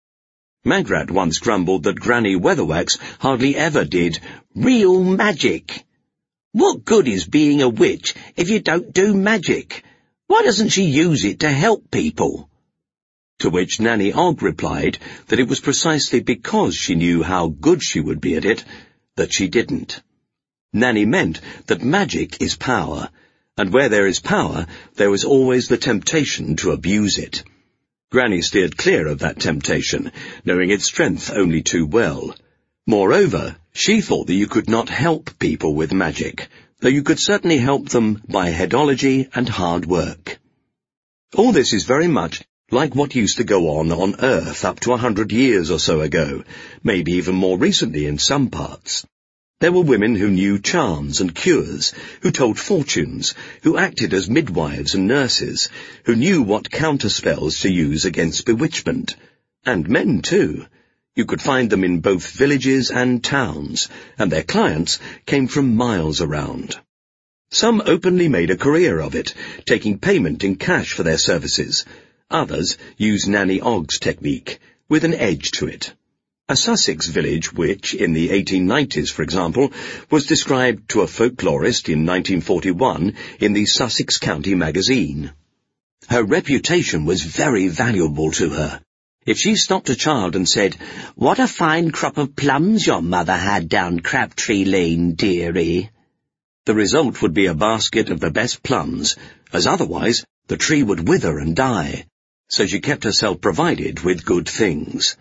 Magrat once grumbled that Granny Weatherwax hardly ever did real magic. What good is being a witch if you don't do magic? Why doesn't she use it to help people? To which Nanny Ogg replied that it was precisely because she knew how good she would be at it that she didn't. Nanny meant that magic is power, and where there is power, there is always the temptation to abuse it. Granny steered clear of that temptation, knowing its strength only too well. Moreover, she thought that you could not help people with magic, though you could certainly help them by headology and hard work. All this is very much like what used to go on on Earth up to a hundred years or so ago, maybe even more recently in some parts. There were women who knew charms and cures, who told fortunes, who acted as midwives and nurses, who knew what counterspells to use against bewitchment. And men, too. You could find them in both villages and towns, and their clients came from miles around. Some openly made a career of it, taking payment in cash for their services. Others used Nanny Ogg's technique, with an edge to it. A Sussex village which, in the eighteen nineties, for example, was described to a folklorist in nineteen forty-one in the Sussex County magazine. Her reputation was very valuable to her. If she stopped a child and said, "What a fine crop of plums your mother had down Crabtree Lane, dearie," the result would be a basket of the best plums, as otherwise the tree would wither and die, so she kept herself provided with good things.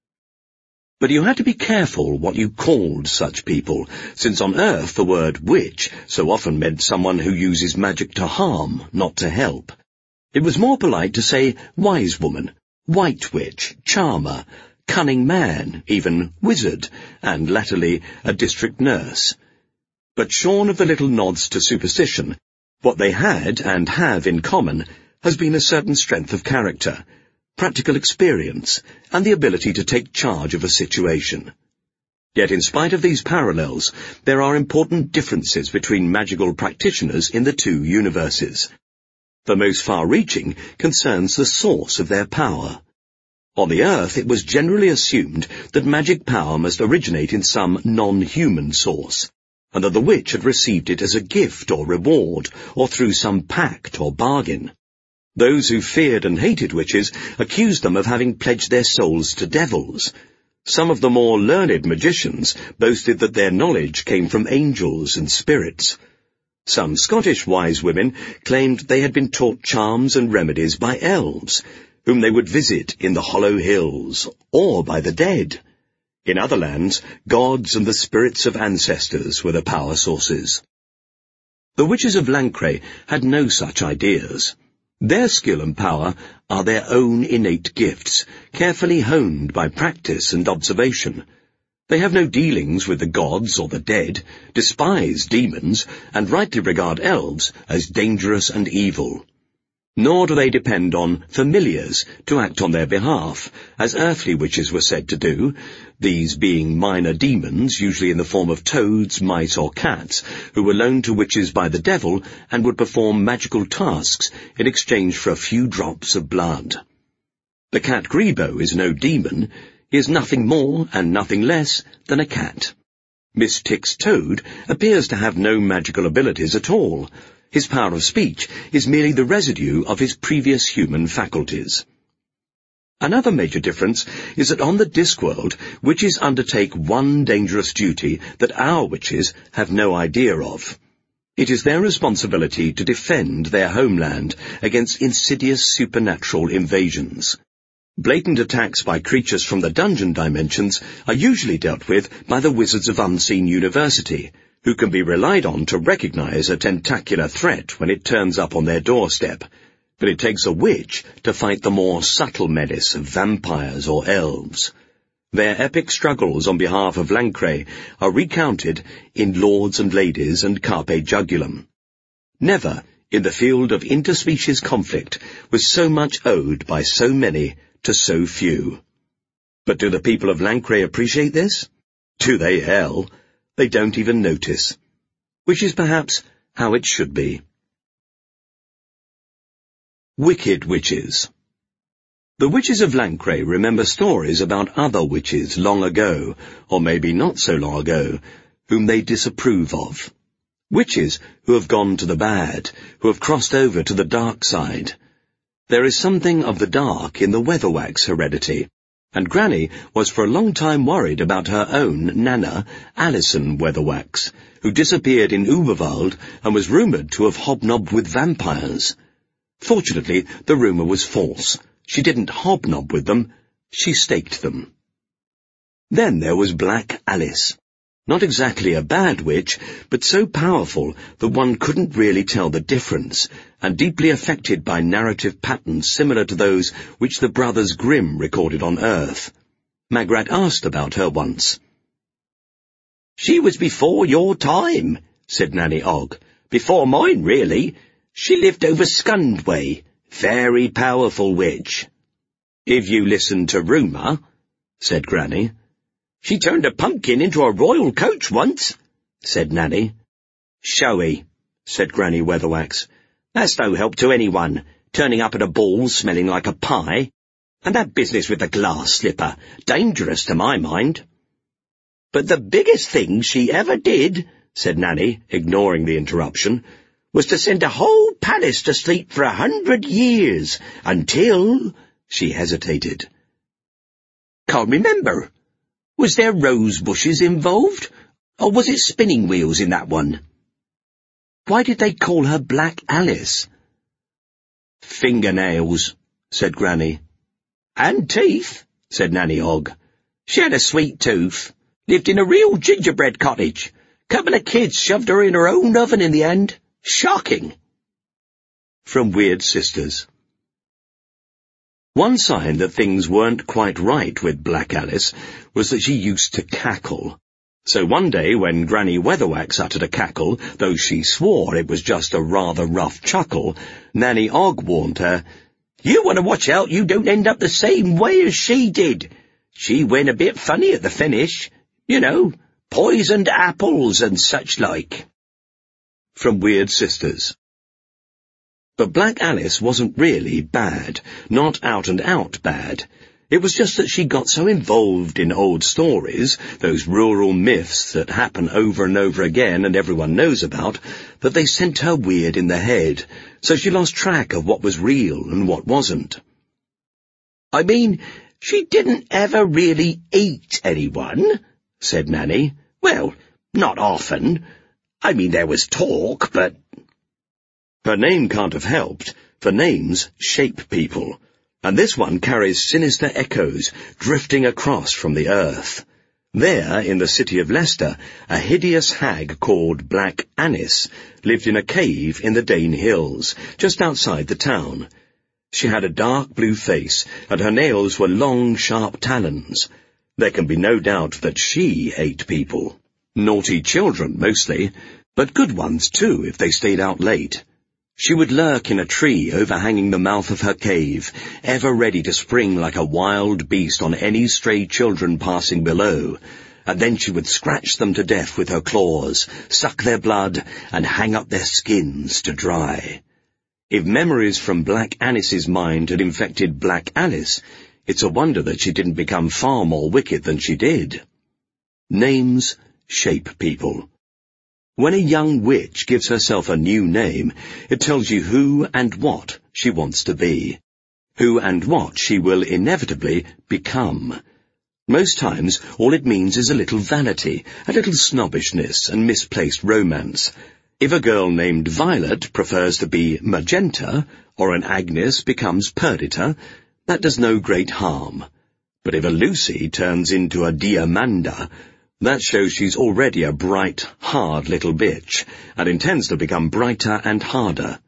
But you had to be careful what you called such people, since on Earth the word witch so often meant someone who uses magic to harm, not to help. It was more polite to say wise woman, white witch, charmer, cunning man, even wizard, and latterly a district nurse. But shorn of the little nods to superstition, what they had and have in common has been a certain strength of character, practical experience, and the ability to take charge of a situation. Yet in spite of these parallels, there are important differences between magical practitioners in the two universes. The most far-reaching concerns the source of their power. On the Earth, it was generally assumed that magic power must originate in some non-human source, and that the witch had received it as a gift or reward, or through some pact or bargain. Those who feared and hated witches accused them of having pledged their souls to devils. Some of the more learned magicians boasted that their knowledge came from angels and spirits. Some Scottish wise women claimed they had been taught charms and remedies by elves, whom they would visit in the hollow hills, or by the dead. In other lands, gods and the spirits of ancestors were the power sources. The witches of Lancre had no such ideas. Their skill and power are their own innate gifts, carefully honed by practice and observation. They have no dealings with the gods or the dead, despise demons, and rightly regard elves as dangerous and evil. Nor do they depend on familiars to act on their behalf, as earthly witches were said to do, these being minor demons, usually in the form of toads, mice, or cats, who were loaned to witches by the devil and would perform magical tasks in exchange for a few drops of blood. The cat Grebo is no demon. He is nothing more and nothing less than a cat. Miss Tick's toad appears to have no magical abilities at all. His power of speech is merely the residue of his previous human faculties. Another major difference is that on the Discworld, witches undertake one dangerous duty that our witches have no idea of. It is their responsibility to defend their homeland against insidious supernatural invasions. Blatant attacks by creatures from the dungeon dimensions are usually dealt with by the Wizards of Unseen University, who can be relied on to recognize a tentacular threat when it turns up on their doorstep, but it takes a witch to fight the more subtle menace of vampires or elves. Their epic struggles on behalf of Lancre are recounted in Lords and Ladies and Carpe Jugulum. Never, in the field of interspecies conflict, was so much owed by so many to so few. But do the people of Lancre appreciate this? Do they hell? They don't even notice. Which is perhaps how it should be. Wicked Witches. The witches of Lancre remember stories about other witches long ago, or maybe not so long ago, whom they disapprove of. Witches who have gone to the bad, who have crossed over to the dark side. There is something of the dark in the Weatherwax heredity, and Granny was for a long time worried about her own Nana, Alison Weatherwax, who disappeared in Uberwald and was rumoured to have hobnobbed with vampires. Fortunately, the rumour was false. She didn't hobnob with them, she staked them. Then there was Black Alice. Not exactly a bad witch, but so powerful that one couldn't really tell the difference, and deeply affected by narrative patterns similar to those which the Brothers Grimm recorded on Earth. Magrat asked about her once. "She was before your time," said Nanny Ogg. "Before mine, really. She lived over Scund way. Very powerful witch." "If you listen to rumour," said Granny. "She turned a pumpkin into a royal coach once," said Nanny. "Showy," said Granny Weatherwax. "That's no help to anyone, turning up at a ball smelling like a pie. And that business with the glass slipper, dangerous to my mind." "But the biggest thing she ever did," said Nanny, ignoring the interruption, "was to send a whole palace to sleep for a hundred years, until—" she hesitated. "Can't remember. Was there rose bushes involved, or was it spinning wheels in that one?" "Why did they call her Black Alice?" "Fingernails," said Granny. "And teeth," said Nanny Ogg. "She had a sweet tooth. Lived in a real gingerbread cottage. Couple of kids shoved her in her own oven in the end. Shocking." From Weird Sisters. One sign that things weren't quite right with Black Alice was that she used to cackle. So one day when Granny Weatherwax uttered a cackle, though she swore it was just a rather rough chuckle, Nanny Ogg warned her, "You want to watch out you don't end up the same way as she did. She went a bit funny at the finish. You know, poisoned apples and such like." From Weird Sisters. But Black Alice wasn't really bad, not out-and-out bad. It was just that she got so involved in old stories, those rural myths that happen over and over again and everyone knows about, that they sent her weird in the head, so she lost track of what was real and what wasn't. "I mean, she didn't ever really eat anyone," said Nanny. "Well, not often. I mean, there was talk, but—" Her name can't have helped, for names shape people, and this one carries sinister echoes drifting across from the earth. There, in the city of Leicester, a hideous hag called Black Annis lived in a cave in the Dane Hills, just outside the town. She had a dark blue face, and her nails were long, sharp talons. There can be no doubt that she ate people. Naughty children, mostly, but good ones, too, if they stayed out late. She would lurk in a tree overhanging the mouth of her cave, ever ready to spring like a wild beast on any stray children passing below, and then she would scratch them to death with her claws, suck their blood, and hang up their skins to dry. If memories from Black Annis's mind had infected Black Alice, it's a wonder that she didn't become far more wicked than she did. Names shape people. When a young witch gives herself a new name, it tells you who and what she wants to be, who and what she will inevitably become. Most times, all it means is a little vanity, a little snobbishness and misplaced romance. If a girl named Violet prefers to be Magenta, or an Agnes becomes Perdita, that does no great harm. But if a Lucy turns into a Diamanda, that shows she's already a bright, hard little bitch, and intends to become brighter and harder.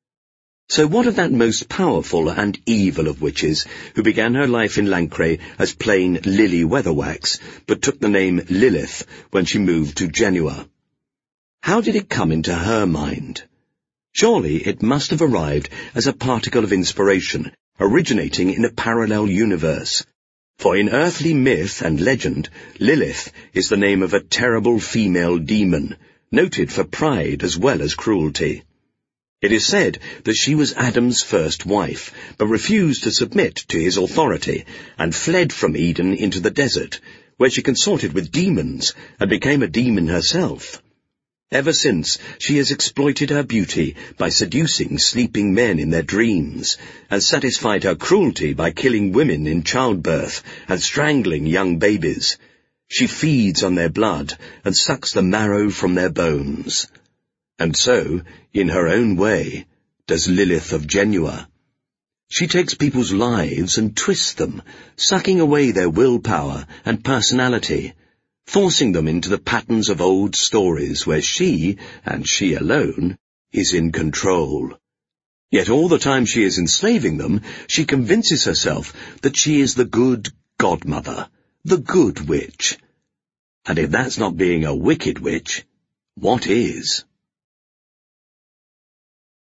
So what of that most powerful and evil of witches, who began her life in Lancre as plain Lily Weatherwax, but took the name Lilith when she moved to Genoa? How did it come into her mind? Surely it must have arrived as a particle of inspiration, originating in a parallel universe. For in earthly myth and legend, Lilith is the name of a terrible female demon, noted for pride as well as cruelty. It is said that she was Adam's first wife, but refused to submit to his authority, and fled from Eden into the desert, where she consorted with demons, and became a demon herself. Ever since, she has exploited her beauty by seducing sleeping men in their dreams, and satisfied her cruelty by killing women in childbirth and strangling young babies. She feeds on their blood and sucks the marrow from their bones. And so, in her own way, does Lilith of Genoa. She takes people's lives and twists them, sucking away their willpower and personality, forcing them into the patterns of old stories where she, and she alone, is in control. Yet all the time she is enslaving them, she convinces herself that she is the good godmother, the good witch. And if that's not being a wicked witch, what is?